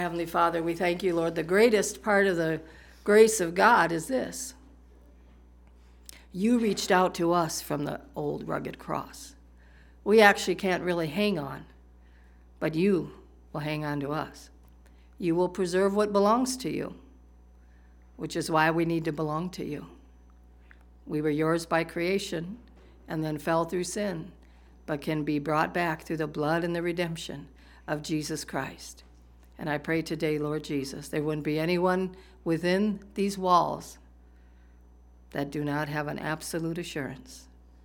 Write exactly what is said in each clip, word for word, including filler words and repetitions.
Heavenly Father, we thank you, Lord. The greatest part of the grace of God is this. You reached out to us from the old rugged cross. We actually can't really hang on, but you will hang on to us. You will preserve what belongs to you, which is why we need to belong to you. We were yours by creation and then fell through sin, but can be brought back through the blood and the redemption of Jesus Christ. And I pray today, Lord Jesus, there wouldn't be anyone within these walls that do not have an absolute assurance.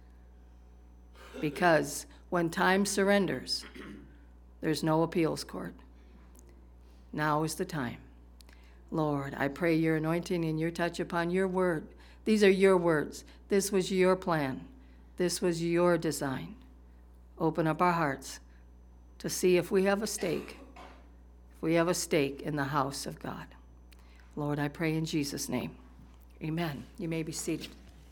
Because when time surrenders, there's no appeals court. Now is the time. Lord, I pray your anointing and your touch upon your word. These are your words. This was your plan. This was your design. Open up our hearts to see if we have a stake. If we have a stake in the house of God. Lord, I pray in Jesus' name. Amen. You may be seated.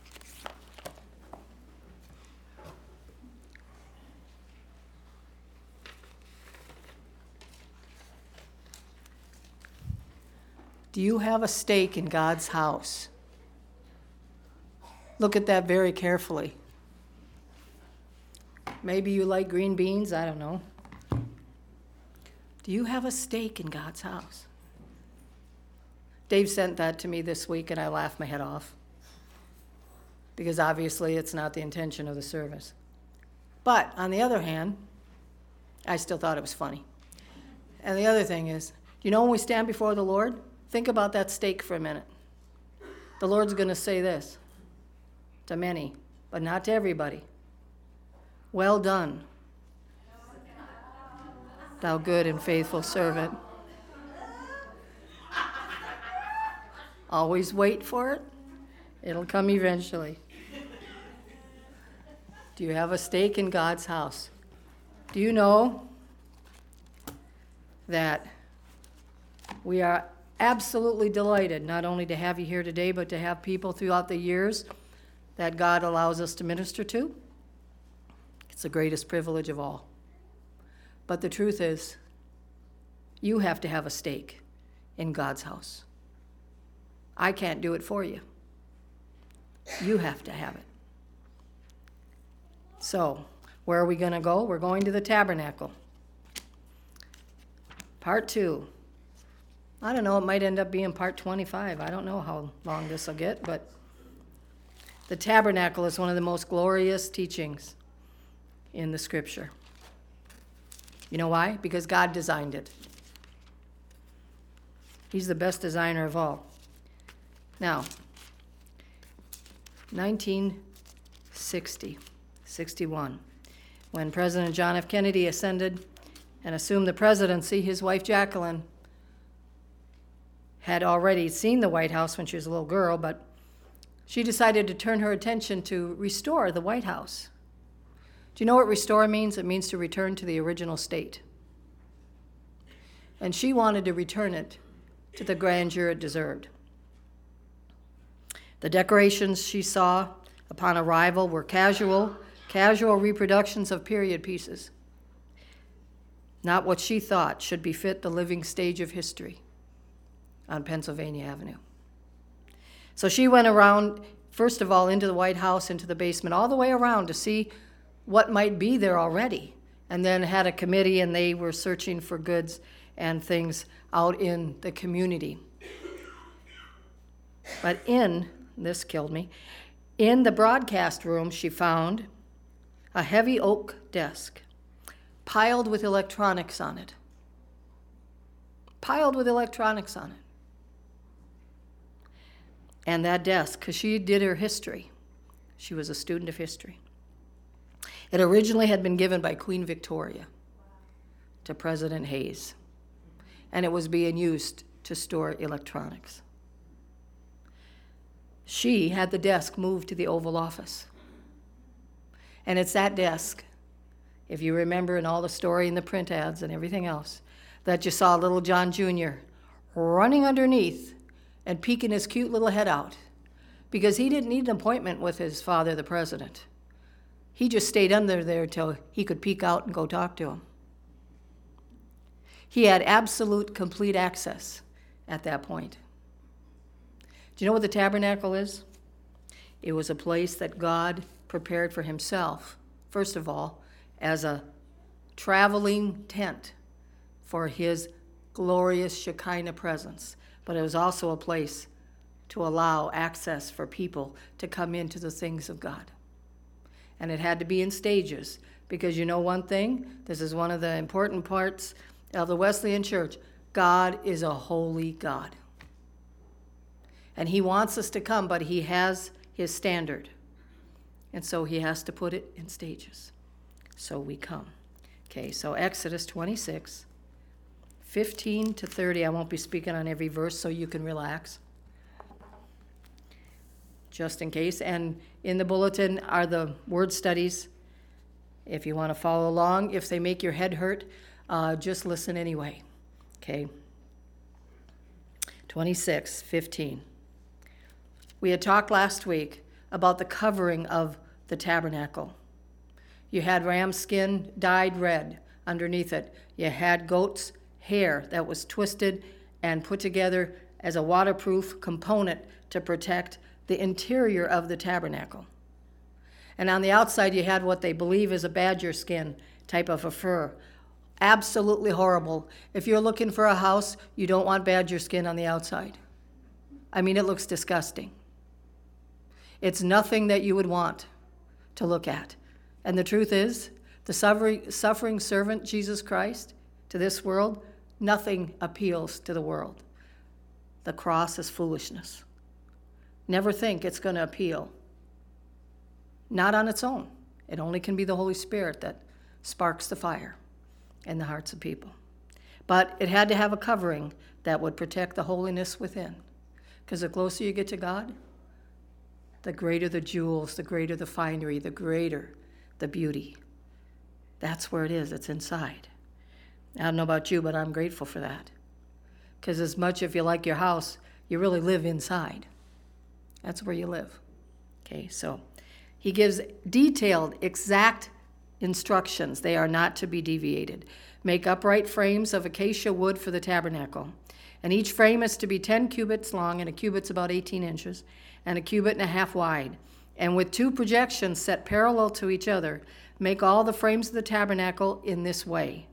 Do you have a stake in God's house? Look at that very carefully. Maybe you like green beans, I don't know. Do you have a stake in God's house? Dave sent that to me this week, and I laughed my head off. Because obviously it's not the intention of the service. But on the other hand, I still thought it was funny. And the other thing is, you know when we stand before the Lord, think about that stake for a minute. The Lord's going to say this to many, but not to everybody. Well done, thou good and faithful servant. Always wait for it. It'll come eventually. Do you have a stake in God's house? Do you know that we are absolutely delighted not only to have you here today, but to have people throughout the years that God allows us to minister to? It's the greatest privilege of all. But the truth is, you have to have a stake in God's house. I can't do it for you. You have to have it. So, where are we going to go? We're going to the tabernacle. Part two. I don't know, it might end up being part twenty-five. I don't know how long this will get, but the tabernacle is one of the most glorious teachings in the scripture. You know why? Because God designed it. He's the best designer of all. Now, nineteen sixty, sixty-one, when President John F. Kennedy ascended and assumed the presidency, his wife Jacqueline had already seen the White House when she was a little girl, but she decided to turn her attention to restore the White House. Do you know what restore means? It means to return to the original state. And she wanted to return it to the grandeur it deserved. The decorations she saw upon arrival were casual, casual reproductions of period pieces, not what she thought should befit the living stage of history on Pennsylvania Avenue. So she went around, first of all, into the White House, into the basement, all the way around to see what might be there already, and then had a committee, and they were searching for goods and things out in the community. But in, this killed me, in the broadcast room, she found a heavy oak desk piled with electronics on it. Piled with electronics on it. And that desk, because she did her history, she was a student of history. It originally had been given by Queen Victoria to President Hayes, and it was being used to store electronics. She had the desk moved to the Oval Office. And it's that desk, if you remember in all the story and the print ads and everything else, that you saw little John Junior running underneath and peeking his cute little head out, because he didn't need an appointment with his father, the president. He just stayed under there till he could peek out and go talk to him. He had absolute, complete access at that point. Do you know what the tabernacle is? It was a place that God prepared for himself, first of all, as a traveling tent for his glorious Shekinah presence. But it was also a place to allow access for people to come into the things of God. And it had to be in stages, because you know one thing, this is one of the important parts of the Wesleyan Church. God is a holy God. And he wants us to come, but he has his standard. And so he has to put it in stages. So we come. Okay, so Exodus twenty-six, fifteen to thirty. I won't be speaking on every verse, so you can relax, just in case. And in the bulletin are the word studies. If you want to follow along, if they make your head hurt, uh, just listen anyway. Okay. twenty-six, fifteen. We had talked last week about the covering of the tabernacle. You had ram skin dyed red underneath it. You had goat's hair that was twisted and put together as a waterproof component to protect the interior of the tabernacle. And on the outside, you had what they believe is a badger skin type of a fur. Absolutely horrible. If you're looking for a house, you don't want badger skin on the outside. I mean, it looks disgusting. It's nothing that you would want to look at. And the truth is, the suffering, suffering servant, Jesus Christ, to this world, nothing appeals to the world. The cross is foolishness. Never think it's going to appeal. Not on its own. It only can be the Holy Spirit that sparks the fire in the hearts of people. But it had to have a covering that would protect the holiness within. Because the closer you get to God, the greater the jewels, the greater the finery, the greater the beauty. That's where it is. It's inside. I don't know about you, but I'm grateful for that. Because as much if you like your house, you really live inside. That's where you live. Okay, so he gives detailed, exact instructions. They are not to be deviated. Make upright frames of acacia wood for the tabernacle. And each frame is to be ten cubits long, and a cubit's about eighteen inches, and a cubit and a half wide. And with two projections set parallel to each other, make all the frames of the tabernacle in this way.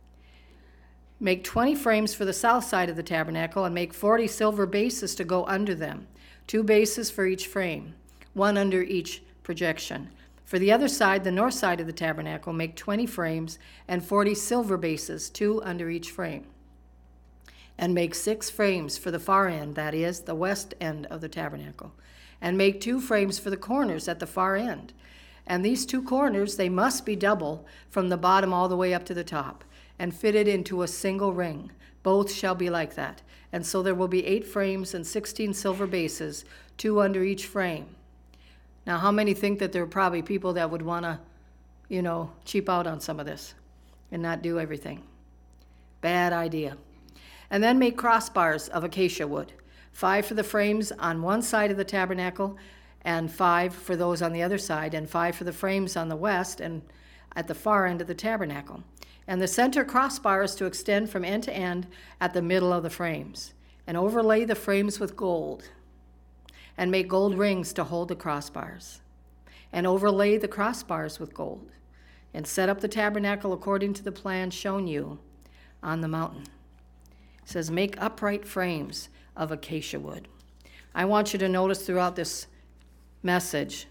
Make twenty frames for the south side of the tabernacle, and make forty silver bases to go under them, two bases for each frame, one under each projection. For the other side, the north side of the tabernacle, make twenty frames and forty silver bases, two under each frame. And make six frames for the far end, that is, the west end of the tabernacle. And make two frames for the corners at the far end. And these two corners, they must be double from the bottom all the way up to the top, and fitted into a single ring. Both shall be like that. And so there will be eight frames and sixteen silver bases, two under each frame. Now, how many think that there are probably people that would want to, you know, cheap out on some of this and not do everything? Bad idea. And then make crossbars of acacia wood, five for the frames on one side of the tabernacle, and five for those on the other side, and five for the frames on the west and at the far end of the tabernacle. And the center crossbar is to extend from end to end at the middle of the frames, and overlay the frames with gold, and make gold rings to hold the crossbars, and overlay the crossbars with gold, and set up the tabernacle according to the plan shown you on the mountain. It says, make upright frames of acacia wood. I want you to notice throughout this message,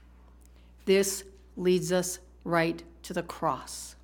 this leads us right to the cross.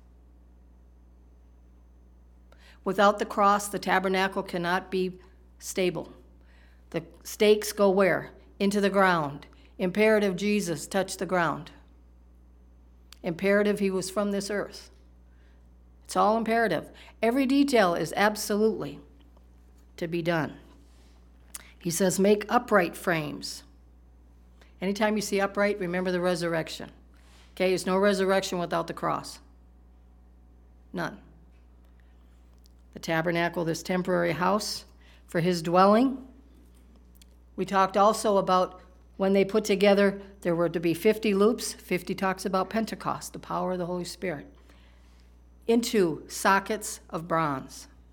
Without the cross, the tabernacle cannot be stable. The stakes go where? Into the ground. Imperative Jesus touched the ground. Imperative he was from this earth. It's all imperative. Every detail is absolutely to be done. He says, make upright frames. Anytime you see upright, remember the resurrection. Okay, there's no resurrection without the cross. None. The tabernacle, this temporary house for his dwelling. We talked also about when they put together, there were to be fifty loops. fifty talks about Pentecost, the power of the Holy Spirit, into sockets of bronze.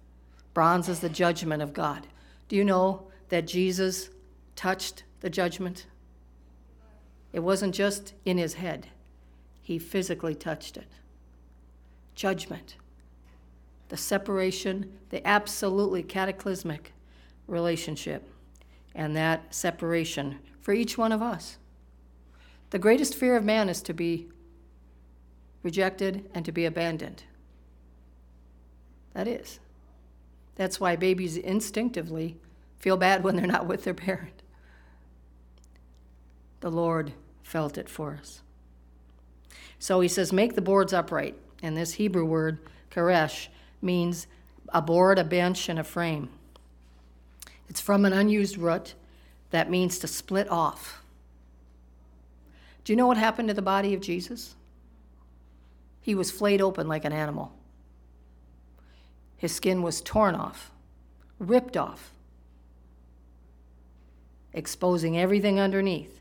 Bronze is the judgment of God. Do you know that Jesus touched the judgment? It wasn't just in his head. He physically touched it. Judgment. The separation, the absolutely cataclysmic relationship, and that separation for each one of us. The greatest fear of man is to be rejected and to be abandoned. That is. That's why babies instinctively feel bad when they're not with their parent. The Lord felt it for us. So he says, make the boards upright. And this Hebrew word, karesh, means a board, a bench, and a frame. It's from an unused root that means to split off. Do you know what happened to the body of Jesus? He was flayed open like an animal. His skin was torn off, ripped off, exposing everything underneath.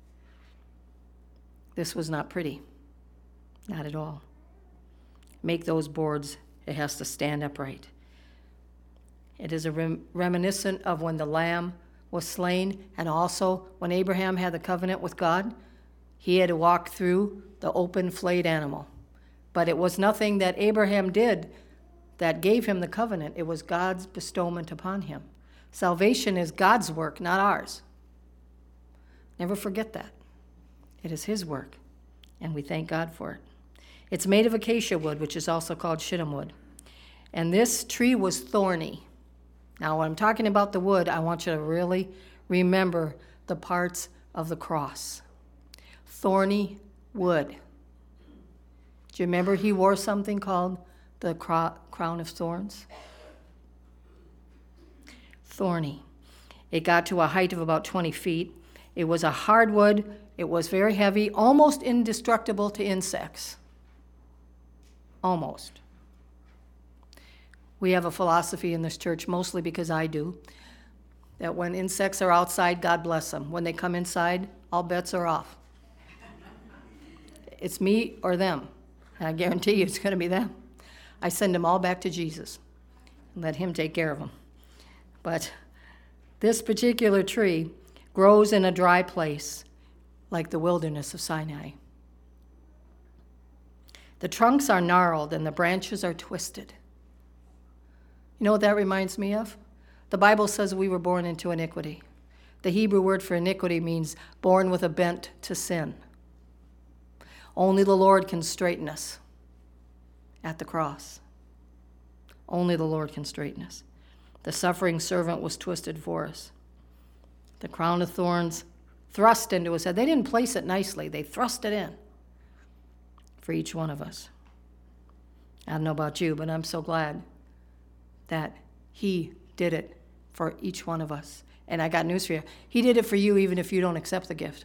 This was not pretty, not at all. Make those boards, it has to stand upright. It is a rem- reminiscent of when the lamb was slain, and also when Abraham had the covenant with God, he had to walk through the open flayed animal. But it was nothing that Abraham did that gave him the covenant. It was God's bestowment upon him. Salvation is God's work, not ours. Never forget that. It is his work, and we thank God for it. It's made of acacia wood, which is also called shittim wood. And this tree was thorny. Now, when I'm talking about the wood, I want you to really remember the parts of the cross. Thorny wood. Do you remember he wore something called the crown of thorns? Thorny. It got to a height of about twenty feet. It was a hardwood. It was very heavy, almost indestructible to insects. Almost. We have a philosophy in this church, mostly because I do, that when insects are outside, God bless them. When they come inside, all bets are off. It's me or them. And I guarantee you it's going to be them. I send them all back to Jesus and let him take care of them. But this particular tree grows in a dry place like the wilderness of Sinai. The trunks are gnarled and the branches are twisted. You know what that reminds me of? The Bible says we were born into iniquity. The Hebrew word for iniquity means born with a bent to sin. Only the Lord can straighten us at the cross. Only the Lord can straighten us. The suffering servant was twisted for us. The crown of thorns thrust into his head. They didn't place it nicely. They thrust it in for each one of us. I don't know about you, but I'm so glad that he did it for each one of us. And I got news for you. He did it for you even if you don't accept the gift.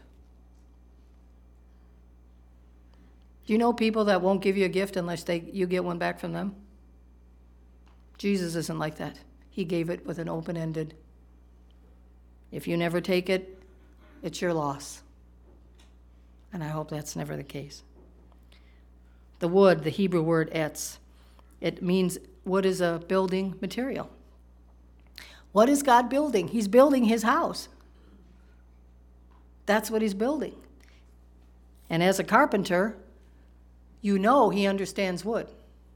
Do you know people that won't give you a gift unless they you get one back from them? Jesus isn't like that. He gave it with an open-ended. If you never take it, it's your loss. And I hope that's never the case. The wood, the Hebrew word etz, it means wood is a building material. What is God building? He's building his house. That's what he's building. And as a carpenter, you know he understands wood.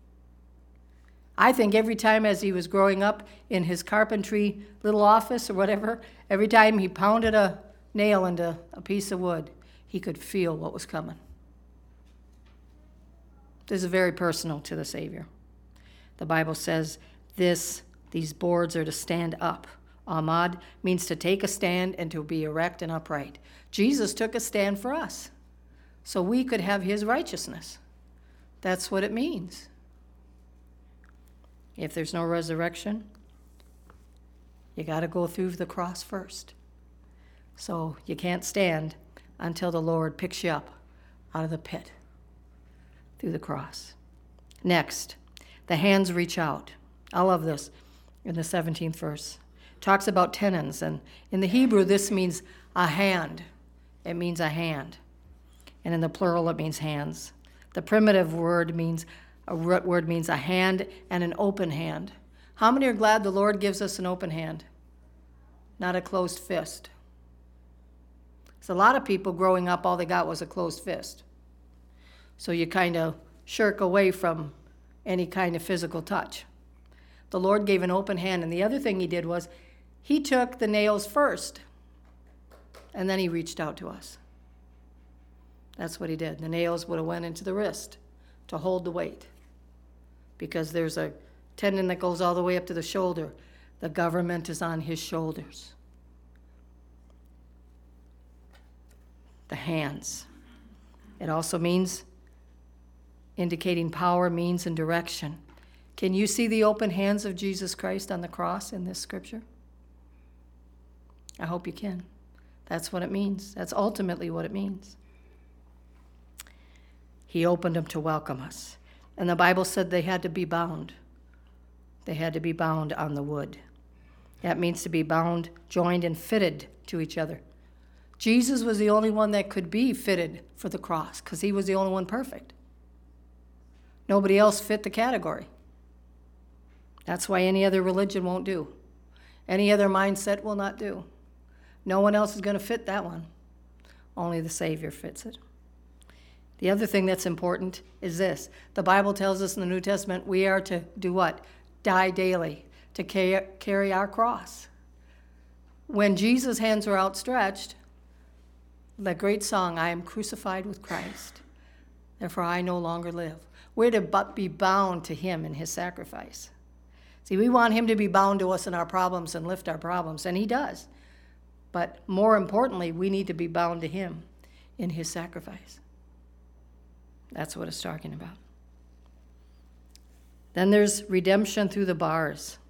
I think every time as he was growing up in his carpentry little office or whatever, every time he pounded a nail into a piece of wood, he could feel what was coming. This is very personal to the Savior. The Bible says this, these boards are to stand up. Amad means to take a stand and to be erect and upright. Jesus took a stand for us so we could have his righteousness. That's what it means. If there's no resurrection, you got to go through the cross first. So you can't stand until the Lord picks you up out of the pit through the cross. Next, the hands reach out. I love this in the seventeenth verse. It talks about tenons, and in the Hebrew, this means a hand. It means a hand. And in the plural, it means hands. The primitive word means, a root word means a hand and an open hand. How many are glad the Lord gives us an open hand, not a closed fist? So a lot of people growing up, all they got was a closed fist. So you kind of shirk away from any kind of physical touch. The Lord gave an open hand, and the other thing he did was he took the nails first, and then he reached out to us. That's what he did. The nails would have went into the wrist to hold the weight, because there's a tendon that goes all the way up to the shoulder. The government is on his shoulders. The hands. It also means indicating power, means, and direction. Can you see the open hands of Jesus Christ on the cross in this scripture? I hope you can. That's what it means. That's ultimately what it means. He opened them to welcome us. And the Bible said they had to be bound. They had to be bound on the wood. That means to be bound, joined, and fitted to each other. Jesus was the only one that could be fitted for the cross because he was the only one perfect. Nobody else fit the category. That's why any other religion won't do. Any other mindset will not do. No one else is going to fit that one. Only the Savior fits it. The other thing that's important is this. The Bible tells us in the New Testament we are to do what? Die daily, to carry our cross. When Jesus' hands were outstretched, that great song, I am crucified with Christ, therefore I no longer live. We're to be bound to him in his sacrifice. See, we want him to be bound to us in our problems and lift our problems, and he does. But more importantly, we need to be bound to him in his sacrifice. That's what it's talking about. Then there's redemption through the bars.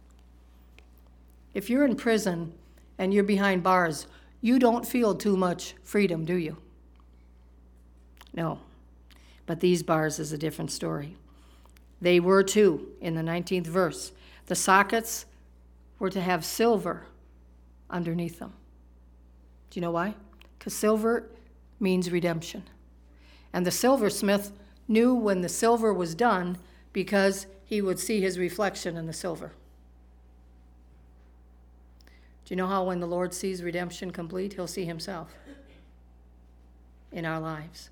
If you're in prison and you're behind bars, you don't feel too much freedom, do you? No. But these bars is a different story. They were too, in the nineteenth verse. The sockets were to have silver underneath them. Do you know why? Because silver means redemption. And the silversmith knew when the silver was done because he would see his reflection in the silver. Do you know how when the Lord sees redemption complete, he'll see himself in our lives?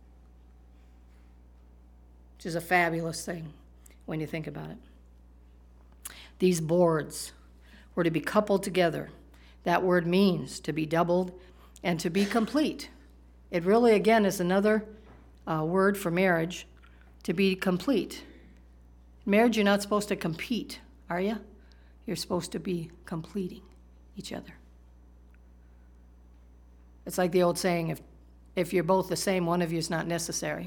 Which is a fabulous thing when you think about it. These boards were to be coupled together. That word means to be doubled and to be complete. It really, again, is another uh, word for marriage, to be complete. In marriage, you're not supposed to compete, are you? You're supposed to be completing each other. It's like the old saying, if, if you're both the same, one of you is not necessary.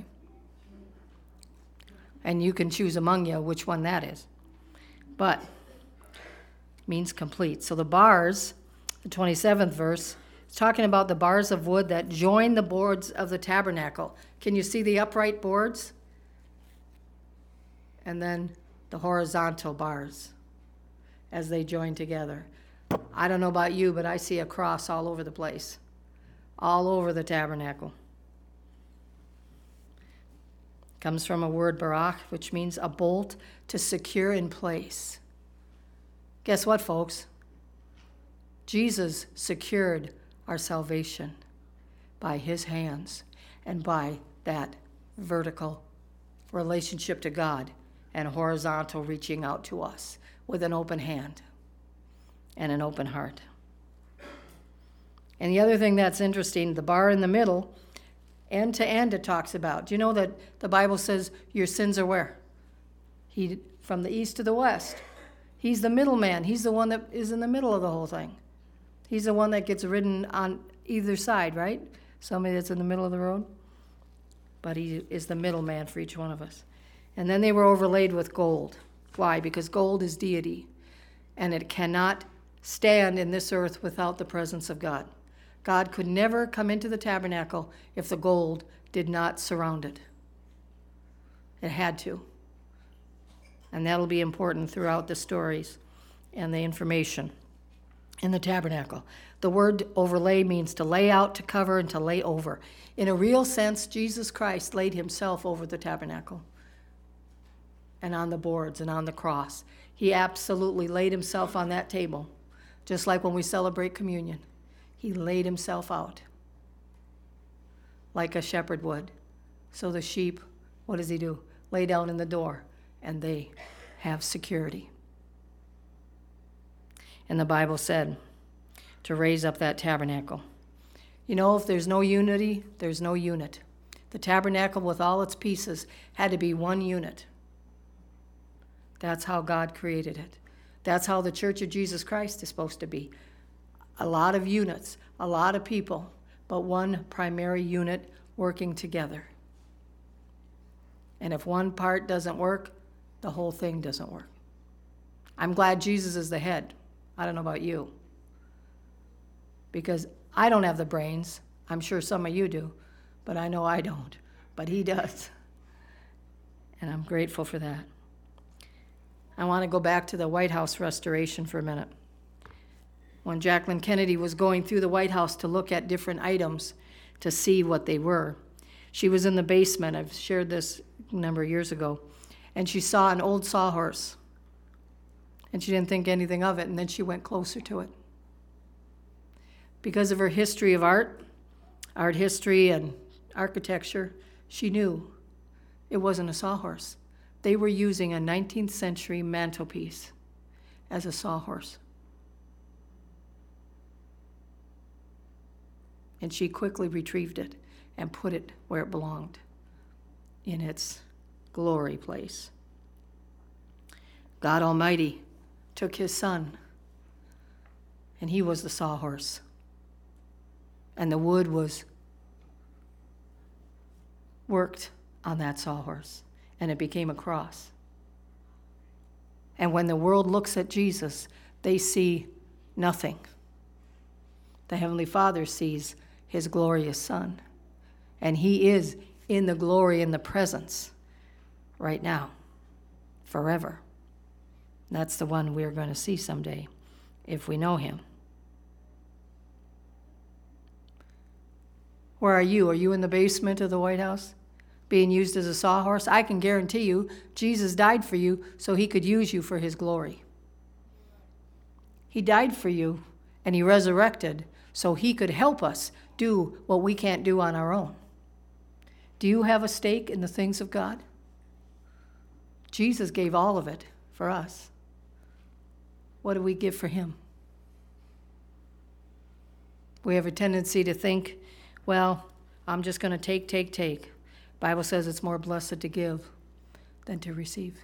And you can choose among you which one that is. But means complete. So the bars, the twenty-seventh verse, is talking about the bars of wood that join the boards of the tabernacle. Can you see the upright boards? And then the horizontal bars as they join together. I don't know about you, but I see a cross all over the place, all over the tabernacle. Comes from a word barak, which means a bolt to secure in place. Guess what, folks? Jesus secured our salvation by his hands and by that vertical relationship to God and horizontal reaching out to us with an open hand and an open heart. And the other thing that's interesting, the bar in the middle, end to end it talks about. Do you know that the Bible says your sins are where? He, from the east to the west. He's the middleman. He's the one that is in the middle of the whole thing. He's the one that gets ridden on either side, right? Somebody that's in the middle of the road. But he is the middleman for each one of us. And then they were overlaid with gold. Why? Because gold is deity. And it cannot stand in this earth without the presence of God. God could never come into the tabernacle if the gold did not surround it. It had to. And that'll be important throughout the stories and the information in the tabernacle. The word overlay means to lay out, to cover, and to lay over. In a real sense, Jesus Christ laid himself over the tabernacle and on the boards and on the cross. He absolutely laid himself on that table, just like when we celebrate communion. He laid himself out like a shepherd would. So the sheep, what does he do? Lay down in the door, and they have security. And the Bible said to raise up that tabernacle. You know, if there's no unity, there's no unit. The tabernacle with all its pieces had to be one unit. That's how God created it. That's how the Church of Jesus Christ is supposed to be. A lot of units, a lot of people, but one primary unit working together. And if one part doesn't work, the whole thing doesn't work. I'm glad Jesus is the head. I don't know about you. Because I don't have the brains. I'm sure some of you do, but I know I don't. But he does. And I'm grateful for that. I want to go back to the White House restoration for a minute. When Jacqueline Kennedy was going through the White House to look at different items to see what they were, she was in the basement. I've shared this a number of years ago. And she saw an old sawhorse. And she didn't think anything of it, and then she went closer to it. Because of her history of art, art history and architecture, she knew it wasn't a sawhorse. They were using a nineteenth century mantelpiece as a sawhorse. And she quickly retrieved it and put it where it belonged, in its glory place. God Almighty took his son, and he was the sawhorse. And the wood was worked on that sawhorse, and it became a cross. And when the world looks at Jesus, they see nothing. The Heavenly Father sees his glorious Son, and he is in the glory and the presence right now, forever. That's the one we're going to see someday, if we know him. Where are you? Are you in the basement of the White House, being used as a sawhorse? I can guarantee you, Jesus died for you so he could use you for his glory. He died for you, and he resurrected so he could help us do what we can't do on our own. Do you have a stake in the things of God? Jesus gave all of it for us. What do we give for him? We have a tendency to think, well, I'm just going to take, take, take. The Bible says it's more blessed to give than to receive.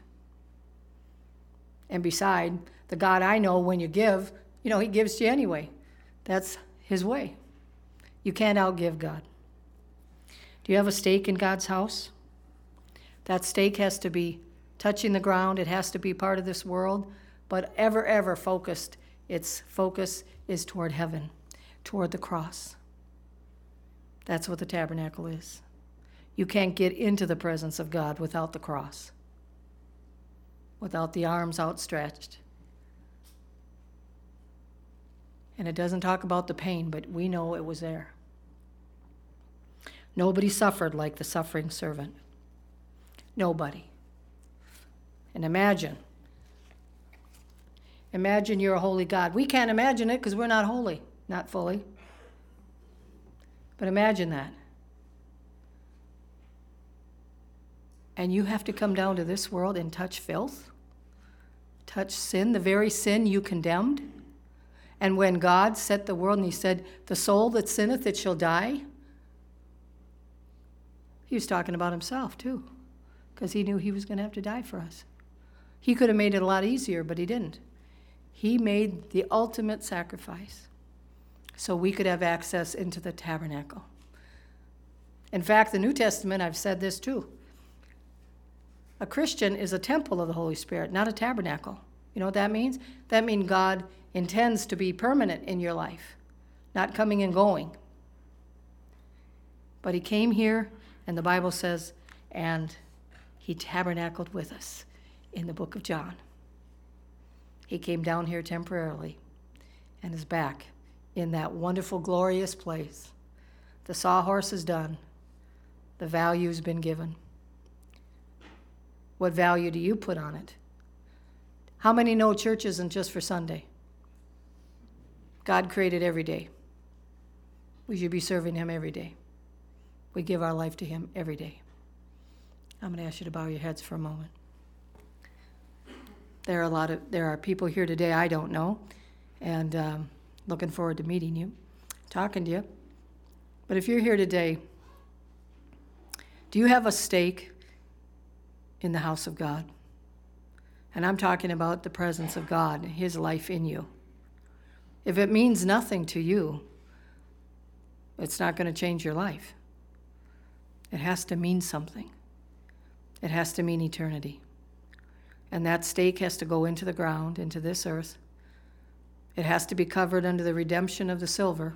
And beside, the God I know, when you give, you know, he gives to you anyway. That's his way. You can't outgive God. Do you have a stake in God's house? That stake has to be touching the ground. It has to be part of this world, but ever, ever focused. Its focus is toward heaven, toward the cross. That's what the tabernacle is. You can't get into the presence of God without the cross, without the arms outstretched. And it doesn't talk about the pain, but we know it was there. Nobody suffered like the suffering servant. Nobody. And imagine, imagine you're a holy God. We can't imagine it because we're not holy, not fully. But imagine that. And you have to come down to this world and touch filth, touch sin, the very sin you condemned. And when God set the world and he said, the soul that sinneth, it shall die, he was talking about himself too, because he knew he was going to have to die for us. He could have made it a lot easier, but he didn't. He made the ultimate sacrifice so we could have access into the tabernacle. In fact, the New Testament, I've said this too. A Christian is a temple of the Holy Spirit, not a tabernacle. You know what that means? That means God intends to be permanent in your life, not coming and going. But he came here, and the Bible says, and he tabernacled with us in the book of John. He came down here temporarily and is back in that wonderful, glorious place. The sawhorse is done. The value's been given. What value do you put on it? How many know church isn't just for Sunday? God created every day. We should be serving him every day. We give our life to him every day. I'm going to ask you to bow your heads for a moment. There are a lot of there are people here today I don't know, and um, looking forward to meeting you, talking to you. But if you're here today, do you have a stake in the house of God? And I'm talking about the presence of God, his life in you. If it means nothing to you, it's not going to change your life. It has to mean something. It has to mean eternity. And that stake has to go into the ground, into this earth. It has to be covered under the redemption of the silver.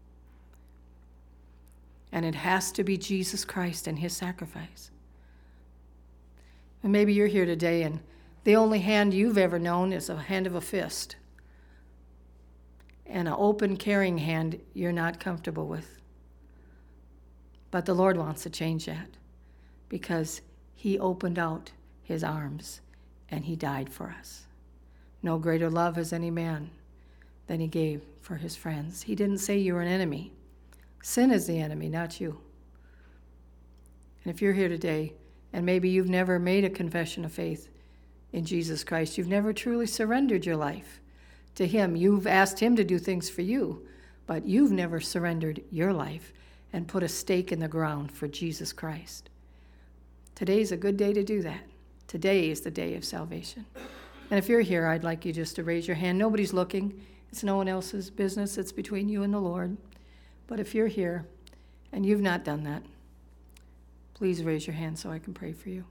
And it has to be Jesus Christ and his sacrifice. And maybe you're here today and the only hand you've ever known is a hand of a fist. And an open, caring hand you're not comfortable with. But the Lord wants to change that because he opened out his arms and he died for us. No greater love has any man than he gave for his friends. He didn't say you were an enemy. Sin is the enemy, not you. And if you're here today and maybe you've never made a confession of faith in Jesus Christ, you've never truly surrendered your life to him. You've asked him to do things for you, but you've never surrendered your life and put a stake in the ground for Jesus Christ. Today's a good day to do that. Today is the day of salvation. And if you're here, I'd like you just to raise your hand. Nobody's looking. It's no one else's business. It's between you and the Lord. But if you're here and you've not done that, please raise your hand so I can pray for you.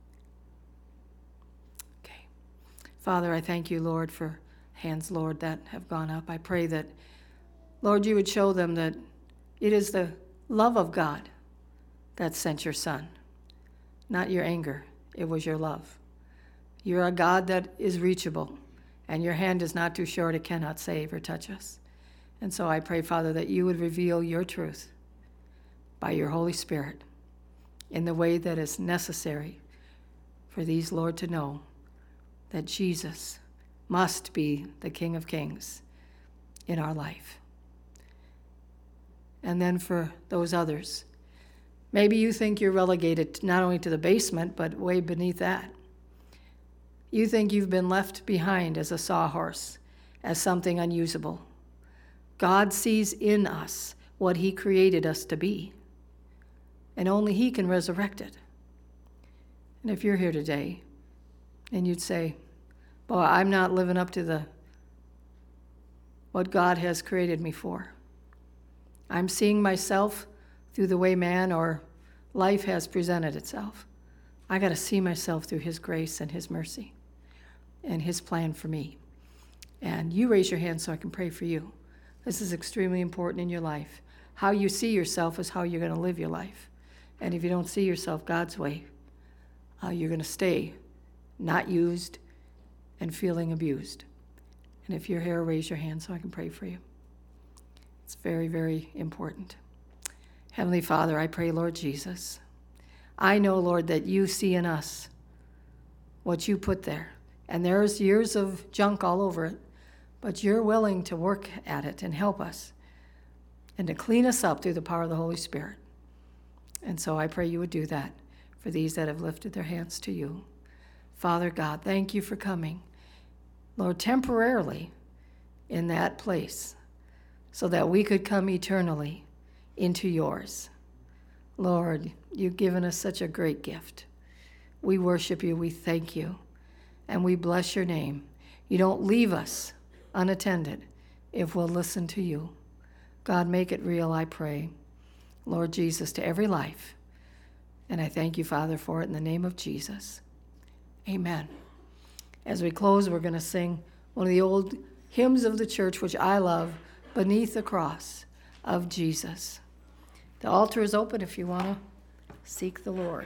Okay. Father, I thank you, Lord, for hands, Lord, that have gone up. I pray that, Lord, you would show them that it is the love of God that sent your Son, not your anger. It was your love. You're a God that is reachable, and your hand is not too short, it cannot save or touch us. And so I pray, Father, that you would reveal your truth by your Holy Spirit in the way that is necessary for these, Lord, to know that Jesus must be the King of Kings in our life. And then for those others, maybe you think you're relegated not only to the basement, but way beneath that. You think you've been left behind as a sawhorse, as something unusable. God sees in us what he created us to be, and only he can resurrect it. And if you're here today and you'd say, well, I'm not living up to the what God has created me for. I'm seeing myself through the way man or life has presented itself. I got to see myself through his grace and his mercy and his plan for me. And you raise your hand so I can pray for you. This is extremely important in your life. How you see yourself is how you're going to live your life. And if you don't see yourself God's way, uh, you're going to stay not used and feeling abused. And if you're here, raise your hand so I can pray for you. It's very, very important. Heavenly Father, I pray, Lord Jesus, I know, Lord, that you see in us what you put there. And there's years of junk all over it, but you're willing to work at it and help us and to clean us up through the power of the Holy Spirit. And so I pray you would do that for these that have lifted their hands to you. Father God, thank you for coming, Lord, temporarily in that place so that we could come eternally into yours. Lord, you've given us such a great gift. We worship you, we thank you, and we bless your name. You don't leave us unattended if we'll listen to you. God, make it real, I pray. Lord Jesus, to every life. And I thank you, Father, for it in the name of Jesus. Amen. As we close, we're going to sing one of the old hymns of the church, which I love, Beneath the Cross of Jesus. The altar is open if you want to seek the Lord.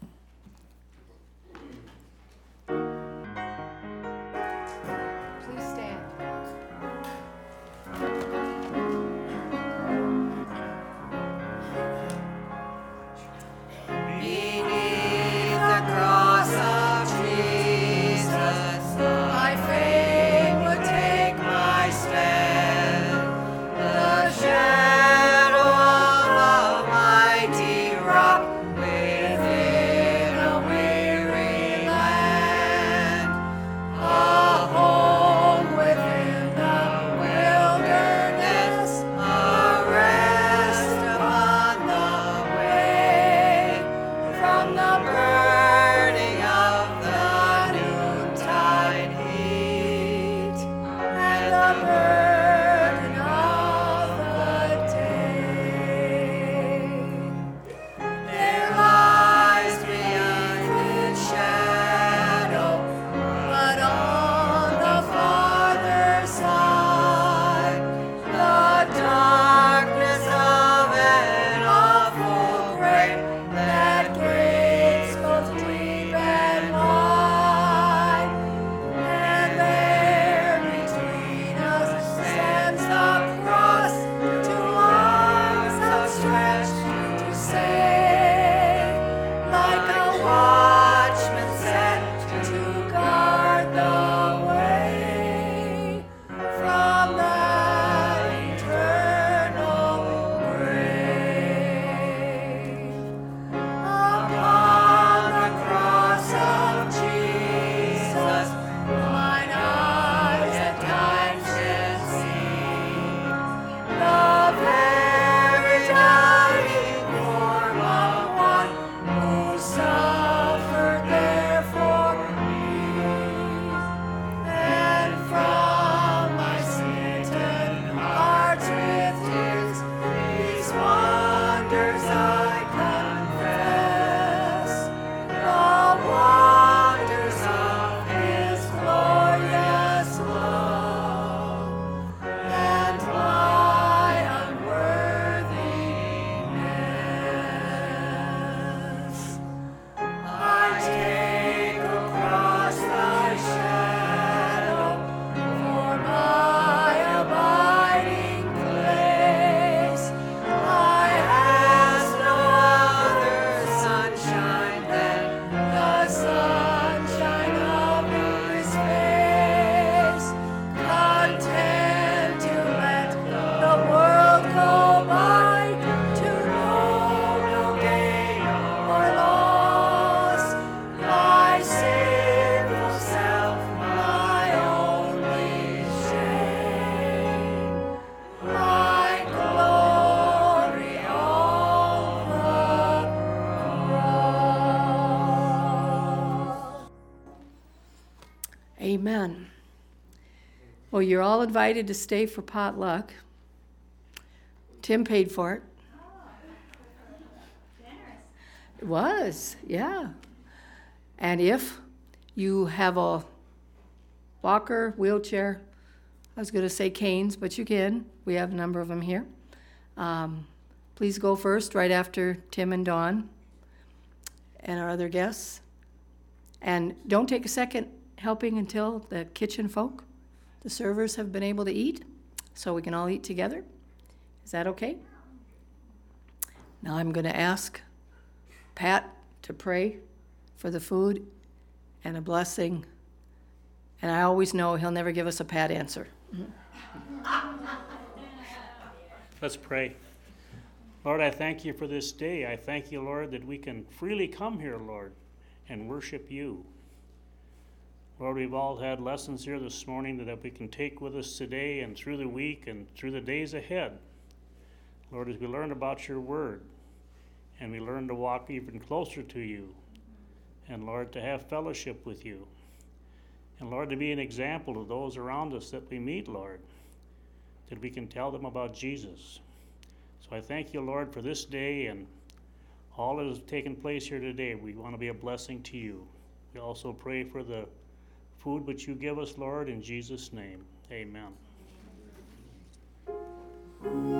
Please stand. Beneath the cross of Jesus, I Well, you're all invited to stay for potluck. Tim paid for it. It was, yeah. And if you have a walker, wheelchair, I was going to say canes, but you can. We have a number of them here. Um, please go first, right after Tim and Dawn and our other guests. And don't take a second helping until the kitchen folk, the servers, have been able to eat, so we can all eat together. Is that okay? Now I'm going to ask Pat to pray for the food and a blessing. And I always know he'll never give us a pat answer. Let's pray. Lord, I thank you for this day. I thank you, Lord, that we can freely come here, Lord, and worship you. Lord, we've all had lessons here this morning that we can take with us today and through the week and through the days ahead. Lord, as we learn about your word and we learn to walk even closer to you, and Lord, to have fellowship with you, and Lord, to be an example to those around us that we meet, Lord, that we can tell them about Jesus. So I thank you, Lord, for this day and all that has taken place here today. We want to be a blessing to you. We also pray for the food which you give us, Lord, in Jesus' name. Amen.